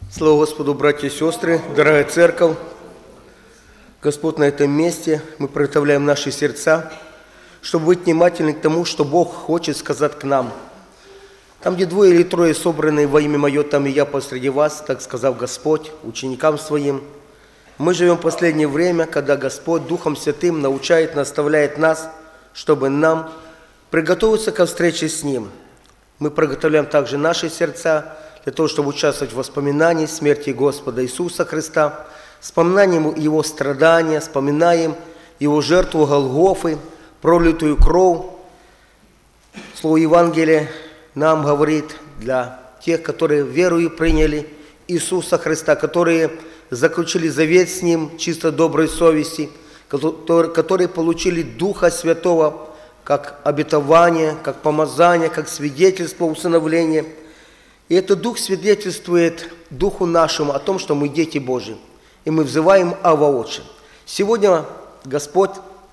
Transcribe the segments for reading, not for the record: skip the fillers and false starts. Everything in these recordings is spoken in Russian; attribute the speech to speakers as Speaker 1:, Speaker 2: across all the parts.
Speaker 1: Слава Господу, братья и сестры, дорогая церковь. Господь, на этом месте мы приготовляем наши сердца, чтобы быть внимательны к тому, что Бог хочет сказать к нам. Там, где двое или трое собраны во имя Мое, там и я посреди вас, так сказал Господь ученикам Своим. Мы живем в последнее время, когда Господь Духом Святым научает, наставляет нас, чтобы нам приготовиться ко встрече с Ним. Мы приготовляем также наши сердца для того, чтобы участвовать в воспоминании смерти Господа Иисуса Христа, вспоминаем Его страдания, вспоминаем Его жертву Голгофы, пролитую кровь. Слово Евангелия нам говорит для тех, которые верою приняли Иисуса Христа, которые заключили завет с Ним, чисто доброй совести, которые получили Духа Святого как обетование, как помазание, как свидетельство усыновления. И этот Дух свидетельствует Духу нашему о том, что мы дети Божьи. И мы взываем Авва Отче. Сегодня Господь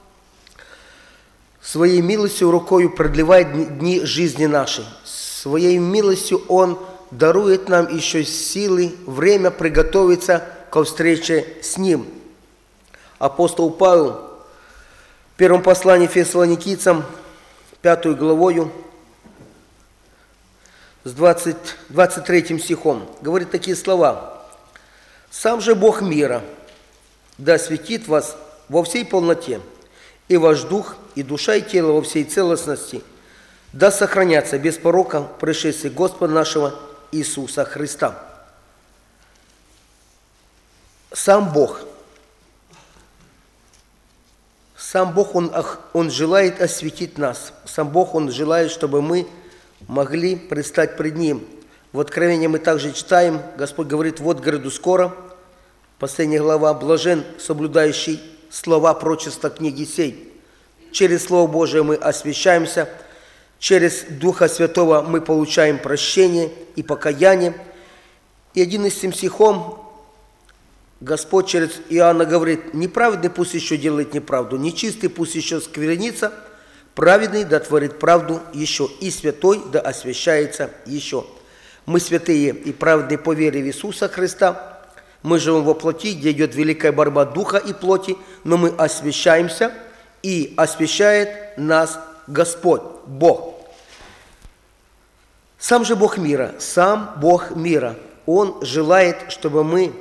Speaker 1: Своей милостью рукою продлевает дни жизни нашей. Своей милостью Он дарует нам еще силы, время приготовиться ко встрече с Ним. Апостол Павел в первом послании Фессалоникийцам, 5 главою, с 23 стихом, говорит такие слова. «Сам же Бог мира да осветит вас во всей полноте, и ваш дух, и душа, и тело во всей целостности, да сохранятся без порока в пришествии Господа нашего Иисуса Христа». Сам Бог, Он желает осветить нас. Сам Бог, Он желает, чтобы мы могли предстать пред Ним. В Откровении мы также читаем, Господь говорит: «Вот гряду скоро», последняя глава, «блажен, соблюдающий слова пророчества книги сей». Через Слово Божие мы освящаемся, через Духа Святого мы получаем прощение и покаяние. И 11 стихом Господь через Иоанна говорит: «Неправедный пусть еще делает неправду, нечистый пусть еще сквернится, праведный да творит правду еще, и святой да освящается еще». Мы святые и праведные по вере в Иисуса Христа. Мы живем во плоти, где идет великая борьба духа и плоти, но мы освящаемся, и освящает нас Господь, Бог. Сам же Бог мира, Он желает, чтобы мы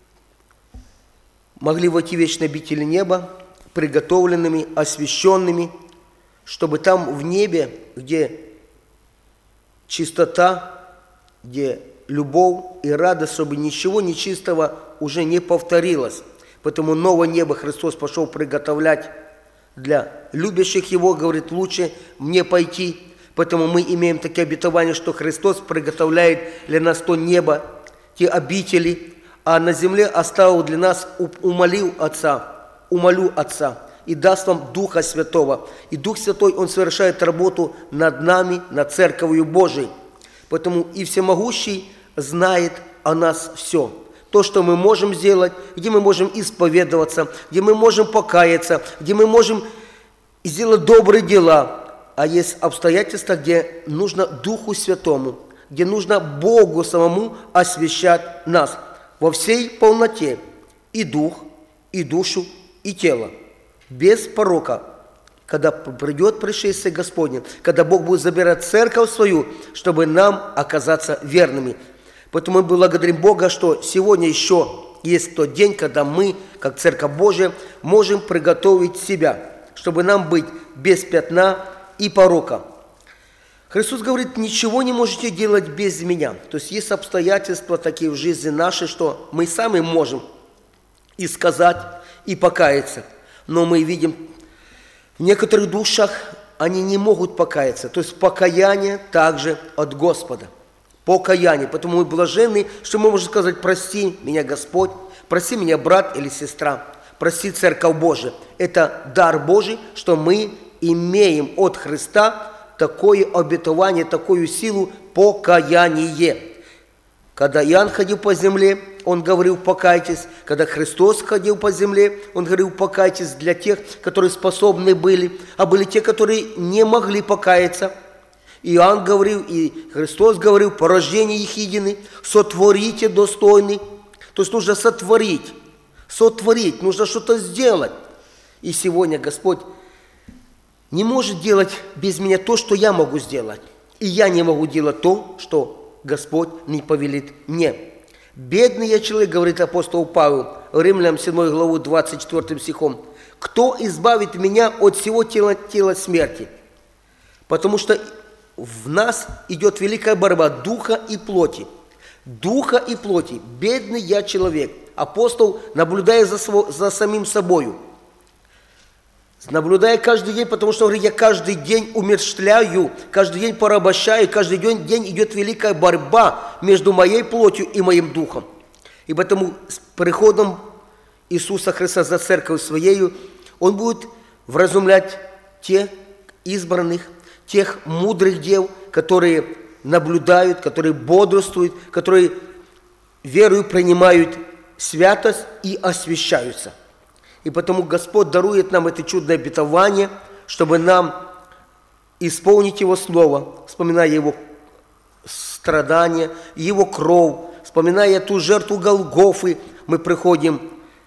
Speaker 1: могли войти в вечное обитель неба, приготовленными, освященными, чтобы там в небе, где чистота, где любовь и радость, чтобы ничего нечистого уже не повторилось. Поэтому новое небо Христос пошел приготовлять для любящих Его, говорит: «Лучше мне пойти». Поэтому мы имеем такие обетования, что Христос приготовляет для нас то небо, те обители, а на земле оставил для нас, умолю Отца, и даст вам Духа Святого. И Дух Святой, Он совершает работу над нами, над Церковью Божией. Поэтому и Всемогущий знает о нас все. То, что мы можем сделать, где мы можем исповедоваться, где мы можем покаяться, где мы можем сделать добрые дела. А есть обстоятельства, где нужно Духу Святому, где нужно Богу самому освящать нас во всей полноте, и дух, и душу, и тело, без порока, когда придет пришествие Господне, когда Бог будет забирать церковь свою, чтобы нам оказаться верными. Поэтому мы благодарим Бога, что сегодня еще есть тот день, когда мы, как Церковь Божия, можем приготовить себя, чтобы нам быть без пятна и порока. Христос говорит: «Ничего не можете делать без Меня». То есть есть обстоятельства такие в жизни нашей, что мы сами можем и сказать, и покаяться. Но мы видим, в некоторых душах они не могут покаяться. То есть покаяние также от Господа. Покаяние. Поэтому мы блаженны, что мы можем сказать: «Прости меня, Господь, прости меня, брат или сестра, прости Церковь Божия». Это дар Божий, что мы имеем от Христа такое обетование, такую силу — покаяние. Когда Иоанн ходил по земле, он говорил: «Покайтесь». Когда Христос ходил по земле, Он говорил: «Покайтесь», для тех, которые способны были, а были те, которые не могли покаяться. Иоанн говорил, и Христос говорил, по рождению их едины, сотворите достойны. То есть нужно сотворить, нужно что-то сделать. И сегодня Господь не может делать без меня то, что я могу сделать. И я не могу делать то, что Господь не повелит мне. «Бедный я человек, — говорит апостол Павел, Римлянам 7 главу 24 стихом, — кто избавит меня от всего тела смерти? Потому что в нас идет великая борьба духа и плоти. Духа и плоти. Бедный я человек». Апостол, наблюдая за самим собою, наблюдая каждый день, потому что, говорит, я каждый день умерщвляю, каждый день порабощаю, каждый день идет великая борьба между моей плотью и моим духом. И поэтому с приходом Иисуса Христа за церковь Своею, Он будет вразумлять тех избранных, тех мудрых дев, которые наблюдают, которые бодрствуют, которые верою принимают святость и освящаются. И потому Господь дарует нам это чудное обетование, чтобы нам исполнить Его Слово, вспоминая Его страдания, Его кровь, вспоминая ту жертву Голгофы, мы приходим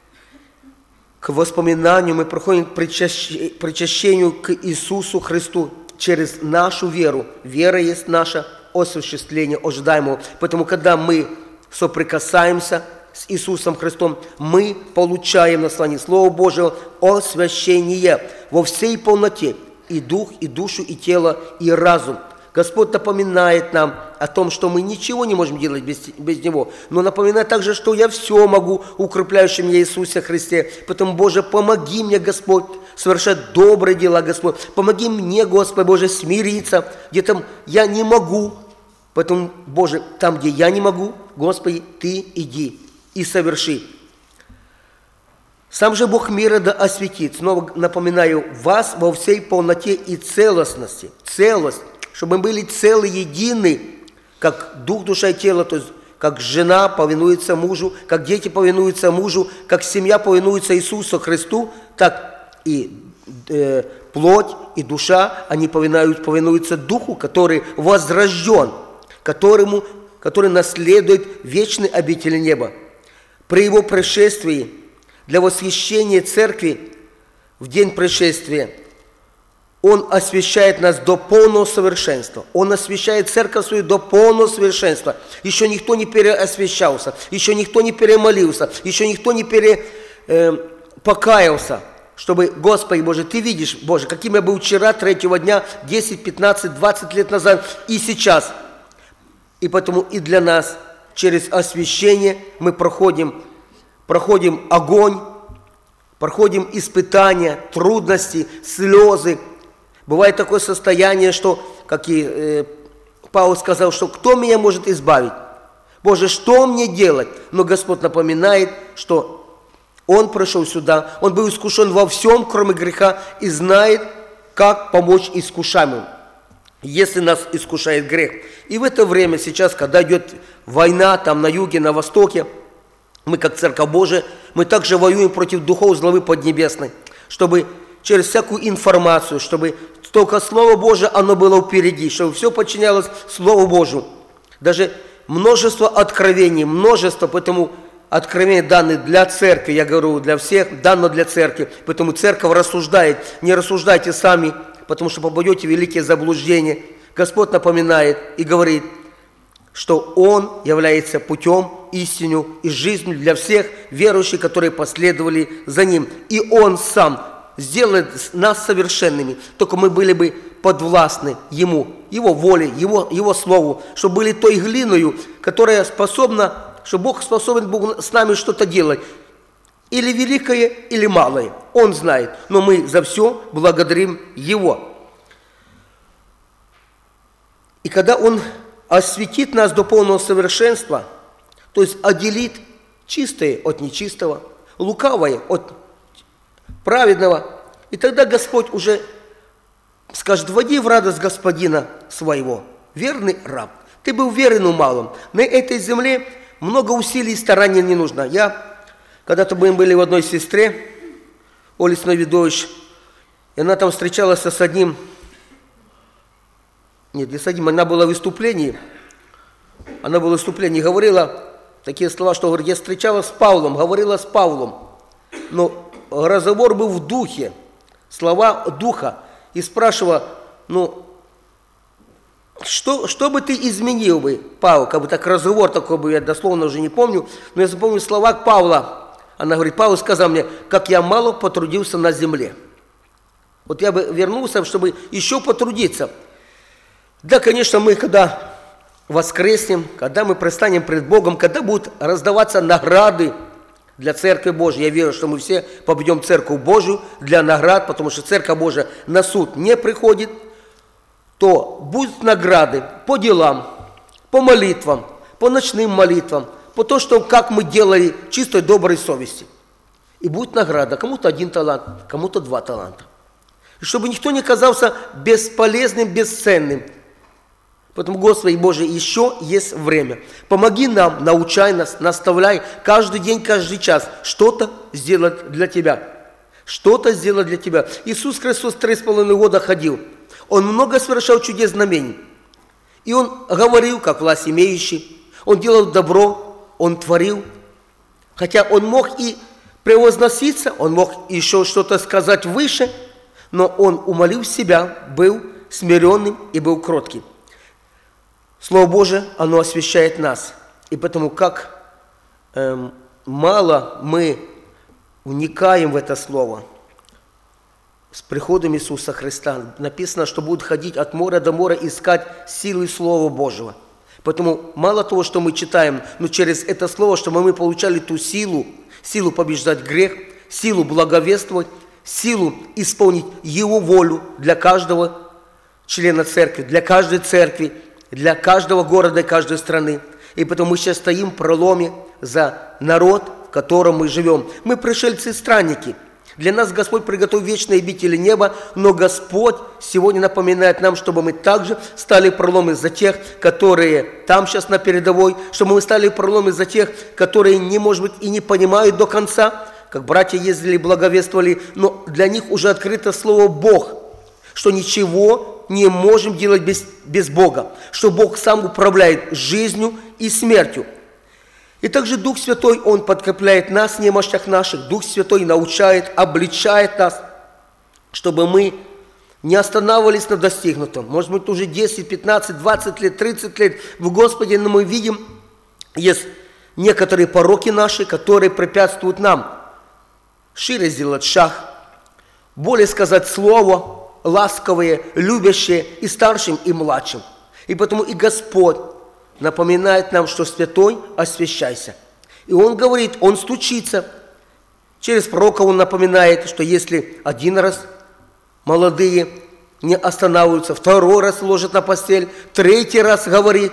Speaker 1: к воспоминанию, мы приходим к причащению к Иисусу Христу через нашу веру. Вера есть наше осуществление ожидаемого. Поэтому, когда мы соприкасаемся с Иисусом Христом, мы получаем на основании Слова Божьего освящение во всей полноте, и дух, и душу, и тело, и разум. Господь напоминает нам о том, что мы ничего не можем делать без Него, но напоминает также, что я все могу, укрепляющим меня Иисусе Христе. Поэтому, Боже, помоги мне, Господь, совершать добрые дела, Господь. Помоги мне, Господь Боже, смириться, где там я не могу. Поэтому, Боже, там, где я не могу, Господи, Ты иди и соверши. Сам же Бог мира да осветит. Снова напоминаю, вас во всей полноте и целостности. Целость, чтобы мы были целы, едины, как дух, душа и тело, то есть как жена повинуется мужу, как дети повинуются мужу, как семья повинуется Иисусу Христу, так и плоть и душа, они повинуются Духу, который возрожден, который наследует вечные обители неба. При Его пришествии для восхищения Церкви в день пришествия Он освящает нас до полного совершенства. Он освящает Церковь свою до полного совершенства. Еще никто не переосвящался, еще никто не перемолился, еще никто не покаялся, чтобы, Господи Боже, Ты видишь, Боже, каким я был вчера, третьего дня, 10, 15, 20 лет назад и сейчас. И поэтому и для нас через освящение мы проходим огонь, проходим испытания, трудности, слезы. Бывает такое состояние, что, как и Павел сказал, что кто меня может избавить? Боже, что мне делать? Но Господь напоминает, что Он пришел сюда, Он был искушен во всем, кроме греха, и знает, как помочь искушаемым, если нас искушает грех. И в это время сейчас, когда идет война там на юге, на востоке, мы, как Церковь Божия, мы также воюем против духов злобы поднебесной, чтобы через всякую информацию, чтобы только Слово Божие, оно было впереди, чтобы все подчинялось Слову Божию. Даже множество откровений, поэтому откровения даны для Церкви, я говорю, для всех, дано для Церкви, поэтому Церковь рассуждает, не рассуждайте сами, потому что попадете в великие заблуждения. Господь напоминает и говорит, что Он является путем, истиною и жизнью для всех верующих, которые последовали за Ним. И Он Сам сделает нас совершенными, только мы были бы подвластны Ему, Его воле, Его Слову, чтобы были той глиною, которая способна, что Бог способен был с нами что-то делать. Или великое, или малое. Он знает, но мы за все благодарим Его. И когда Он осветит нас до полного совершенства, то есть отделит чистое от нечистого, лукавое от праведного, и тогда Господь уже скажет: «Войди в радость Господина своего, верный раб, ты был верен в малом, на этой земле много усилий и стараний не нужно». Когда-то мы были в одной сестре, Оле Сновидович, и она там встречалась с одним нет, Исаакима, она была в выступлении, говорила такие слова, что, говорит, я встречалась с Павлом, говорила с Павлом, но разговор был в духе, слова духа, и спрашивала, что бы ты изменил бы, Павел, как бы так разговор такой бы, я дословно уже не помню, но я запомнил слова Павла. Она говорит, Павел сказал мне, как я мало потрудился на земле. Вот я бы вернулся, чтобы еще потрудиться. Да, конечно, мы, когда воскреснем, когда мы предстанем пред Богом, когда будут раздаваться награды для Церкви Божьей, я верю, что мы все победим Церковь Божию для наград, потому что Церковь Божия на суд не приходит, то будут награды по делам, по молитвам, по ночным молитвам, по тому, что как мы делали чистой, доброй совести. И будет награда, кому-то 1 талант, кому-то 2 таланта. И чтобы никто не казался бесполезным, бесценным. Поэтому, Господи Боже, еще есть время. Помоги нам, научай нас, наставляй каждый день, каждый час что-то сделать для Тебя. Что-то сделать для Тебя. Иисус Христос 3,5 года ходил. Он много совершал чудес, знамений. И Он говорил, как власть имеющий. Он делал добро, Он творил. Хотя Он мог и превозноситься, Он мог еще что-то сказать выше, но Он умолил себя, был смиренным и был кротким. Слово Божие, оно освящает нас. И потому как мало мы вникаем в это Слово. С приходом Иисуса Христа написано, что будут ходить от моря до моря искать силы Слова Божьего. Поэтому мало того, что мы читаем, но через это Слово, чтобы мы получали ту силу побеждать грех, силу благовествовать, силу исполнить Его волю для каждого члена церкви, для каждой церкви, для каждого города и каждой страны. И потому мы сейчас стоим в проломе за народ, в котором мы живем. Мы пришельцы и странники. Для нас Господь приготовил вечные обители неба, но Господь сегодня напоминает нам, чтобы мы также стали в проломе за тех, которые там сейчас на передовой, чтобы мы стали в проломе за тех, которые, может быть, и не понимают до конца, как братья ездили, благовествовали, но для них уже открыто слово «Бог», что ничего не можем делать без Бога, что Бог сам управляет жизнью и смертью. И также Дух Святой, Он подкрепляет нас в немощах наших. Дух Святой научает, обличает нас, чтобы мы не останавливались на достигнутом. Может быть, уже 10, 15, 20 лет, 30 лет в Господе, но мы видим, есть некоторые пороки наши, которые препятствуют нам шире сделать шаг, более сказать слово, ласковые, любящие и старшим, и младшим. И потому и Господь напоминает нам, что святой, освящайся. И Он говорит, Он стучится. Через пророка Он напоминает, что если 1 раз молодые не останавливаются, 2 раз ложат на постель, 3 раз говорит.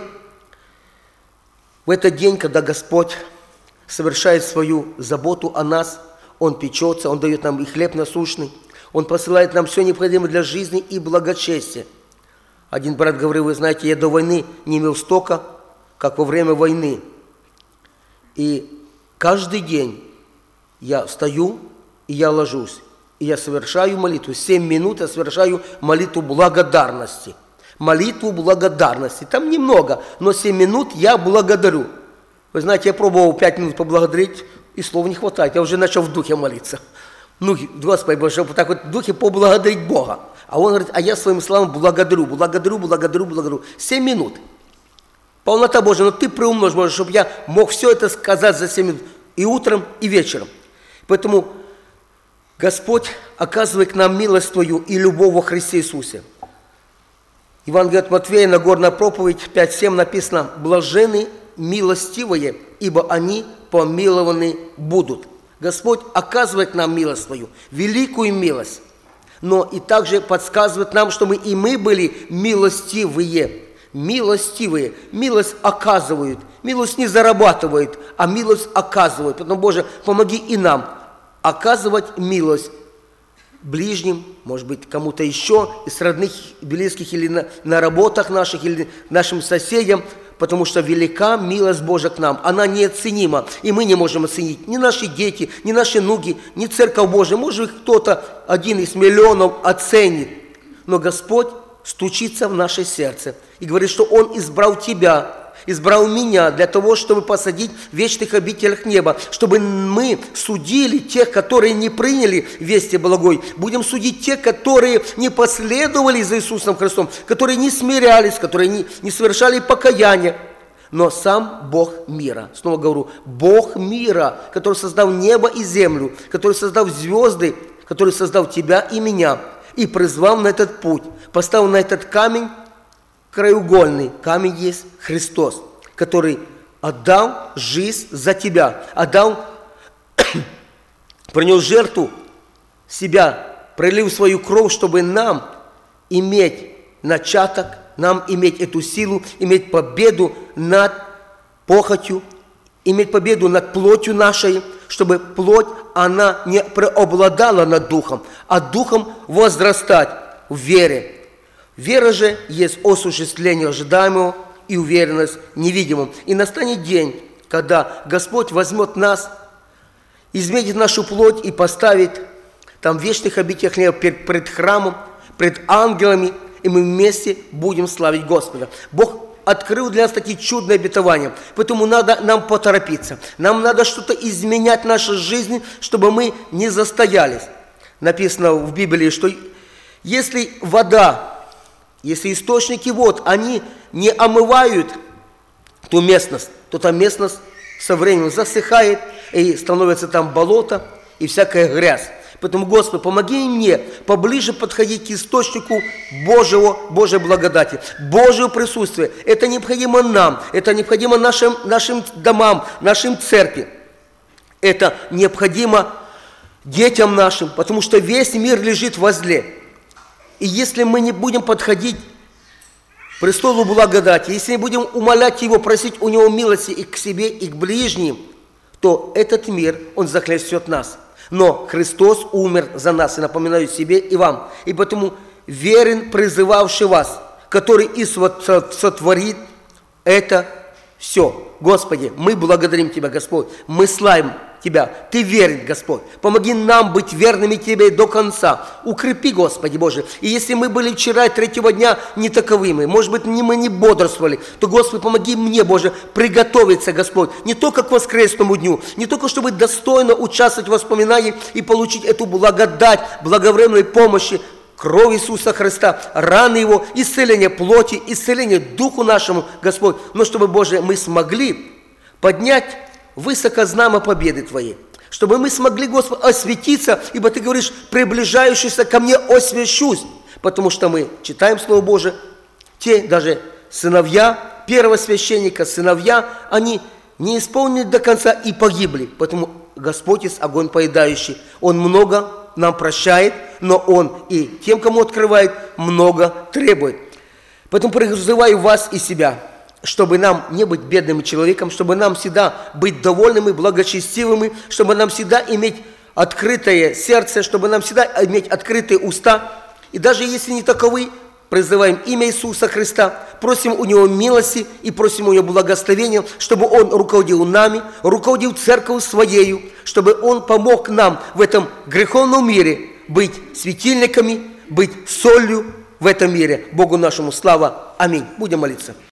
Speaker 1: В этот день, когда Господь совершает свою заботу о нас, Он печется, Он дает нам и хлеб насущный, Он посылает нам все необходимое для жизни и благочестия. Один брат говорил, вы знаете, я до войны не имел столько, как во время войны. И каждый день я встаю, и я ложусь, и я совершаю молитву. 7 минут я совершаю молитву благодарности. Молитву благодарности. Там немного, но 7 минут я благодарю. Вы знаете, я пробовал 5 минут поблагодарить, и слов не хватает. Я уже начал в духе молиться. Господи Боже, вот так вот в духе поблагодарить Бога. А он говорит, а я своим словам благодарю. 7 минут. Полнота Божия, но ты приумножь, Боже, чтобы я мог все это сказать за 7 минут. И утром, и вечером. Поэтому Господь оказывает к нам милость Твою и любовь во Христе Иисусе. Евангелие от Матфея, Нагорная проповедь, 5:7 написано, «Блаженны милостивые, ибо они помилованы будут». Господь оказывает нам милость Свою, великую милость, но и также подсказывает нам, что мы были милостивые. Милостивые. Милость оказывают. Милость не зарабатывают, а милость оказывают. Поэтому, Боже, помоги и нам оказывать милость ближним, может быть, кому-то еще из родных, близких, или на работах наших, или нашим соседям, потому что велика милость Божия к нам. Она неоценима, и мы не можем оценить. Ни наши дети, ни наши внуки, ни Церковь Божия. Может, кто-то, 1 из миллионов оценит. Но Господь стучится в наше сердце и говорит, что Он избрал тебя, избрал меня для того, чтобы посадить в вечных обителях неба, чтобы мы судили тех, которые не приняли вести благой. Будем судить тех, которые не последовали за Иисусом Христом, которые не смирялись, которые не совершали покаяния. Но сам Бог мира, снова говорю, Бог мира, который создал небо и землю, который создал звезды, который создал тебя и меня, и призвал на этот путь, поставил на этот камень краеугольный. Камень есть Христос, который отдал жизнь за тебя, принес жертву себя, пролил свою кровь, чтобы нам иметь начаток, нам иметь эту силу, иметь победу над похотью, иметь победу над плотью нашей, чтобы плоть, она не преобладала над духом, а духом возрастать в вере. Вера же есть осуществление ожидаемого и уверенность в невидимом. И настанет день, когда Господь возьмет нас, изменит нашу плоть и поставит там в вечных обителях неба пред храмом, пред ангелами, и мы вместе будем славить Господа. Бог открыл для нас такие чудные обетования, поэтому надо нам поторопиться. Нам надо что-то изменять в нашей жизни, чтобы мы не застоялись. Написано в Библии, что если вода, если источники вод, они не омывают ту местность, то та местность со временем засыхает, и становится там болото и всякая грязь. Поэтому, Господи, помоги мне поближе подходить к источнику Божьей благодати, Божьего присутствия. Это необходимо нам, это необходимо нашим домам, нашим церкви. Это необходимо детям нашим, потому что весь мир лежит возле. И если мы не будем подходить к престолу благодати, если не будем умолять Его, просить у Него милости и к себе, и к ближним, то этот мир, он захлестнет нас. Но Христос умер за нас, и напоминаю себе и вам. И поэтому верен призывавший вас, который и сотворит это все. Господи, мы благодарим Тебя, Господь, мы славим Тебя, Ты верен, Господь. Помоги нам быть верными Тебе до конца. Укрепи, Господи Боже. И если мы были вчера и третьего дня не таковыми, может быть, мы не бодрствовали, то, Господи, помоги мне, Боже, приготовиться, Господь, не только к воскресному дню, не только чтобы достойно участвовать в воспоминании и получить эту благодать, благовременной помощи, кровь Иисуса Христа, раны Его, исцеление плоти, исцеление духу нашему, Господь, но чтобы, Боже, мы смогли поднять высоко знамя победы Твоей, чтобы мы смогли, Господь, осветиться, ибо Ты говоришь, приближающийся ко мне освящусь, потому что мы читаем Слово Божие, те даже сыновья первого священника, сыновья, они не исполнили до конца и погибли, поэтому Господь есть огонь поедающий, Он много нам прощает, но Он и тем, кому открывает, много требует. Поэтому призываю вас и себя, чтобы нам не быть бедным человеком, чтобы нам всегда быть довольными, благочестивыми, чтобы нам всегда иметь открытое сердце, чтобы нам всегда иметь открытые уста. И даже если не таковы, призываем имя Иисуса Христа, просим у Него милости и просим у Него благословения, чтобы Он руководил нами, руководил церковью Своею, чтобы Он помог нам в этом греховном мире быть светильниками, быть солью в этом мире. Богу нашему слава. Аминь. Будем молиться.